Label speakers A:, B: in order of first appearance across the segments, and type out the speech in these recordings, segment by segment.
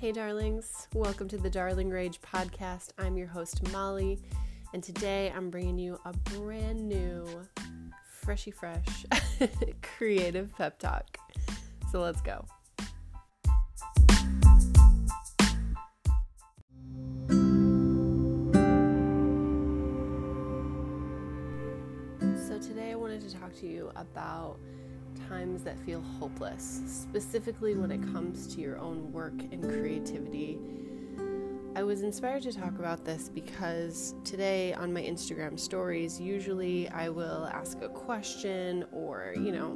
A: Hey darlings, welcome to the Darling Rage podcast. I'm your host Molly, and today I'm bringing you a brand new, freshy fresh, creative pep talk. So let's go. So today I wanted to talk to you about times that feel hopeless, specifically when it comes to your own work and creativity. I was inspired to talk about this because today on my Instagram stories, usually I will ask a question or,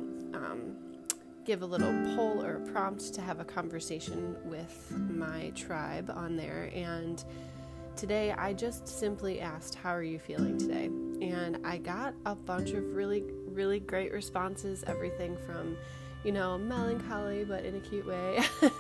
A: give a little poll or a prompt to have a conversation with my tribe on there. And today I just simply asked, how are you feeling today? And I got a bunch of really great responses, everything from, melancholy, but in a cute way,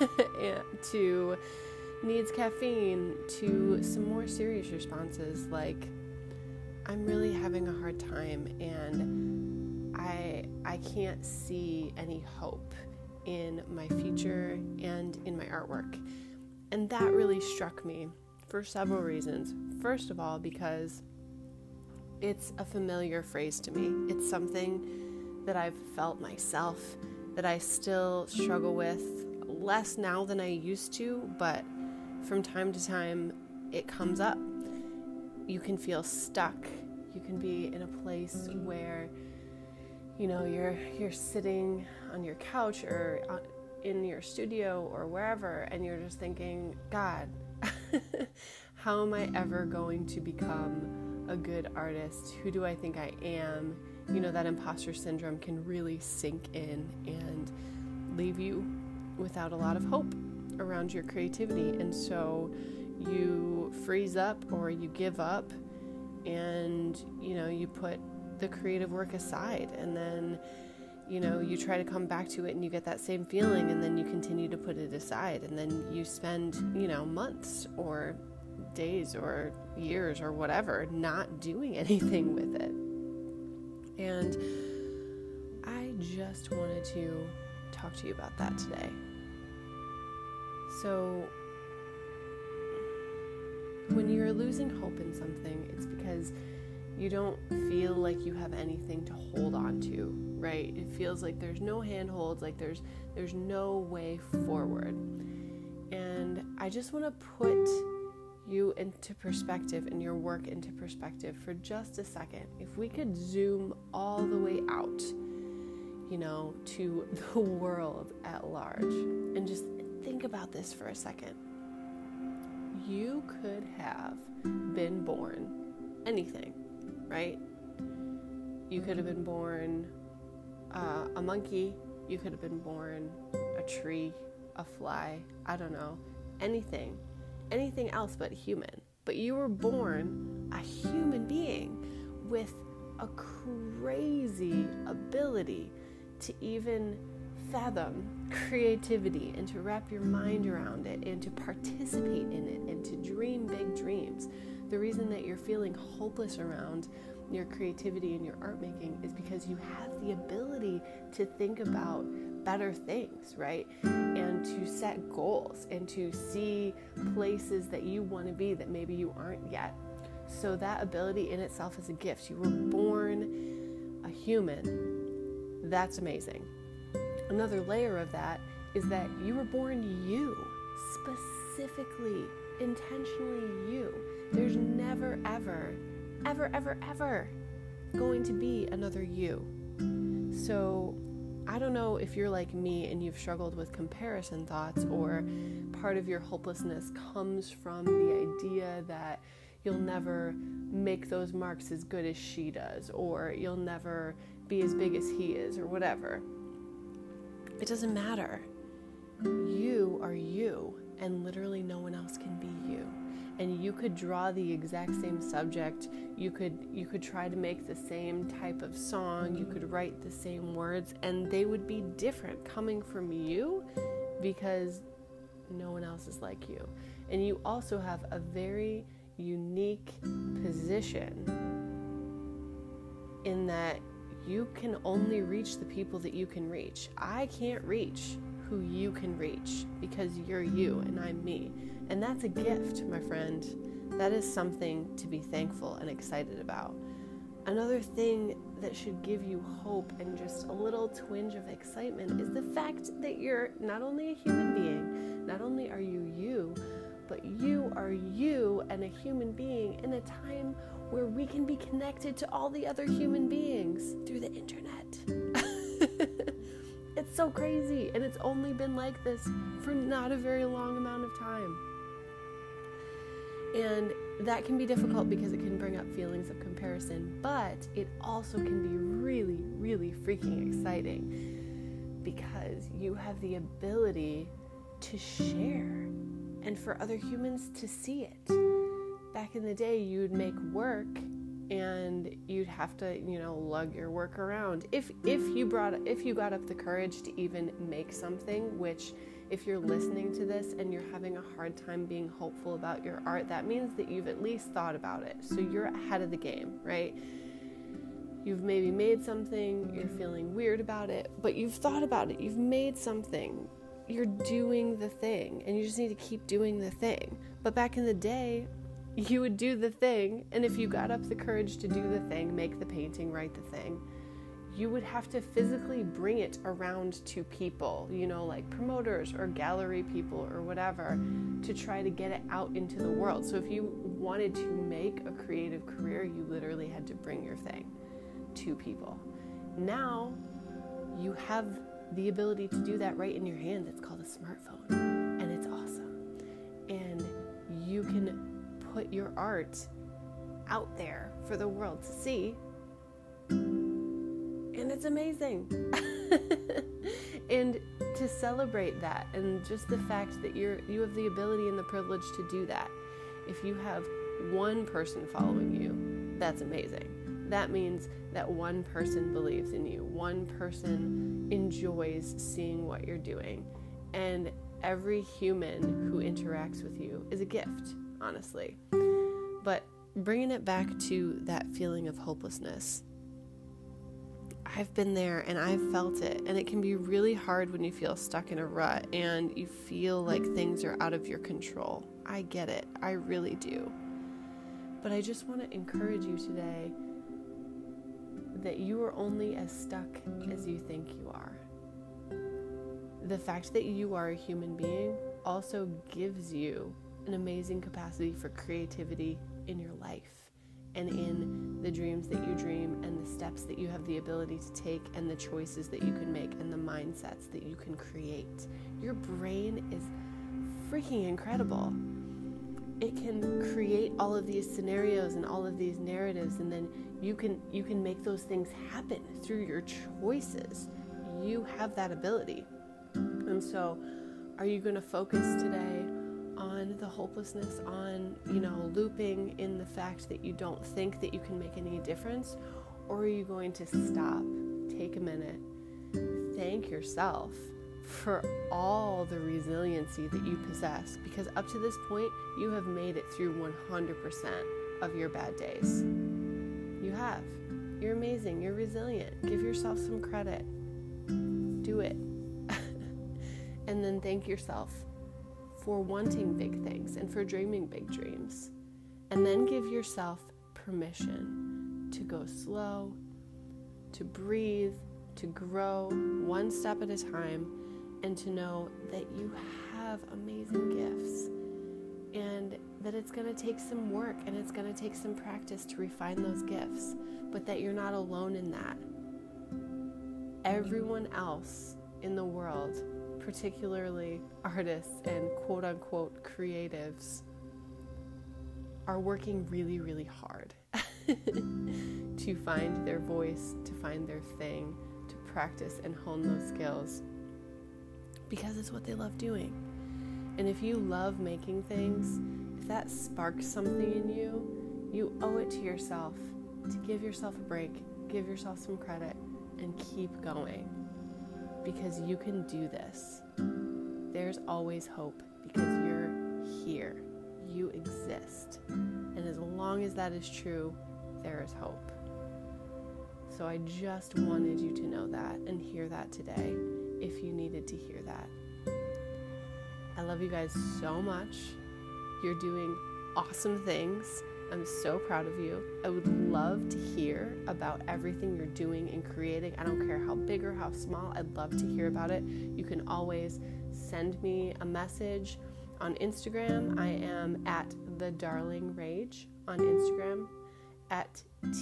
A: to needs caffeine, to some more serious responses like, I'm really having a hard time and I can't see any hope in my future and in my artwork. And that really struck me for several reasons. First of all, because it's a familiar phrase to me. It's something that I've felt myself, that I still struggle with, less now than I used to, but from time to time it comes up. You can feel stuck. You can be in a place where, you're sitting on your couch or in your studio or wherever, and you're just thinking, God, how am I ever going to become a good artist? Who do I think I am? That imposter syndrome can really sink in and leave you without a lot of hope around your creativity. And so you freeze up or you give up and, you put the creative work aside, and then, you try to come back to it and you get that same feeling, and then you continue to put it aside, and then you spend, months or days or years or whatever not doing anything with it. And I just wanted to talk to you about that today. So when you're losing hope in something, it's because you don't feel like you have anything to hold on to, right? It feels like there's no handholds, like there's no way forward. And I just want to put you into perspective and your work into perspective for just a second. If we could zoom all the way out, to the world at large, and just think about this for a second. You could have been born anything, right? You could have been born a monkey. You could have been born a tree, a fly, I don't know, anything else but human. But you were born a human being with a crazy ability to even fathom creativity and to wrap your mind around it and to participate in it and to dream big dreams. The reason that you're feeling hopeless around your creativity and your art making is because you have the ability to think about better things, right? And to set goals and to see places that you want to be that maybe you aren't yet. So that ability in itself is a gift. You were born a human. That's amazing. Another layer of that is that you were born you, specifically, intentionally you. There's never, ever going to be another you. So I don't know if you're like me and you've struggled with comparison thoughts, or part of your hopelessness comes from the idea that you'll never make those marks as good as she does, or you'll never be as big as he is, or whatever. It doesn't matter. You are you, and literally no one else can be you. And you could draw the exact same subject. You could try to make the same type of song. You could write the same words, and they would be different coming from you because no one else is like you. And you also have a very unique position in that you can only reach the people that you can reach. I can't reach who you can reach, because you're you and I'm me. And that's a gift, my friend. That is something to be thankful and excited about. Another thing that should give you hope and just a little twinge of excitement is the fact that you're not only a human being, not only are you you, but you are you and a human being in a time where we can be connected to all the other human beings through the internet. It's so crazy, and it's only been like this for not a very long amount of time. And that can be difficult because it can bring up feelings of comparison, but it also can be really, really freaking exciting because you have the ability to share and for other humans to see it. Back in the day, you'd make work and you'd have to, lug your work around. If you got up the courage to even make something, which if you're listening to this and you're having a hard time being hopeful about your art, that means that you've at least thought about it. So you're ahead of the game, right? You've maybe made something, you're feeling weird about it, but you've thought about it, you've made something, you're doing the thing, and you just need to keep doing the thing. But back in the day, you would do the thing, and if you got up the courage to do the thing, make the painting, write the thing, you would have to physically bring it around to people, like promoters or gallery people or whatever, to try to get it out into the world. So if you wanted to make a creative career, you literally had to bring your thing to people. Now, you have the ability to do that right in your hand. It's called a smartphone, and it's awesome. And you can put your art out there for the world to see, and it's amazing. And to celebrate that, and just the fact that you have the ability and the privilege to do that. If you have one person following you, that's amazing. That means that one person believes in you, one person enjoys seeing what you're doing, and every human who interacts with you is a gift, honestly. But bringing it back to that feeling of hopelessness, I've been there and I've felt it, and it can be really hard when you feel stuck in a rut and you feel like things are out of your control. I get it, I really do. But I just want to encourage you today that you are only as stuck as you think you are. The fact that you are a human being also gives you an amazing capacity for creativity in your life and in the dreams that you dream and the steps that you have the ability to take and the choices that you can make and the mindsets that you can create. Your brain is freaking incredible. It can create all of these scenarios and all of these narratives, and then you can make those things happen through your choices. You have that ability. And so, are you going to focus today on the hopelessness, on, looping in the fact that you don't think that you can make any difference? Or are you going to stop, take a minute, thank yourself for all the resiliency that you possess? Because up to this point, you have made it through 100% of your bad days. You have. You're amazing. You're resilient. Give yourself some credit. Do it. And then thank yourself for wanting big things and for dreaming big dreams. And then give yourself permission to go slow, to breathe, to grow one step at a time, and to know that you have amazing gifts and that it's going to take some work and it's going to take some practice to refine those gifts, but that you're not alone in that. Everyone else in the world, particularly artists and quote-unquote creatives, are working really, really hard to find their voice, to find their thing, to practice and hone those skills, because it's what they love doing. And if you love making things, if that sparks something in you, you owe it to yourself to give yourself a break, give yourself some credit, and keep going. Because you can do this. There's always hope because you're here. You exist. And as long as that is true, there is hope. So I just wanted you to know that and hear that today. if you needed to hear that. I love you guys so much. You're doing awesome things. I'm so proud of you. I would love to hear about everything you're doing and creating. I don't care how big or how small. I'd love to hear about it. You can always send me a message on Instagram. I am at The Darling Rage on Instagram, at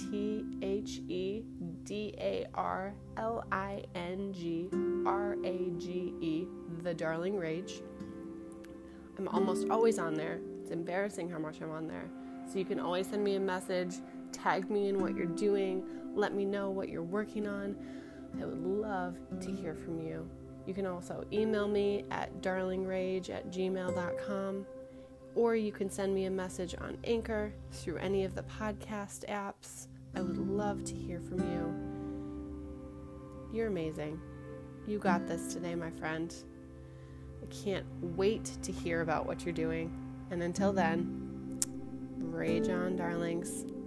A: TheDarlingrage, The Darling Rage. I'm almost always on there. It's embarrassing how much I'm on there. So you can always send me a message, tag me in what you're doing, let me know what you're working on. I would love to hear from you. You can also email me at darlingrage@gmail.com, or you can send me a message on Anchor through any of the podcast apps. I would love to hear from you. You're amazing. You got this today, my friend. I can't wait to hear about what you're doing. And until then, rage on, darlings.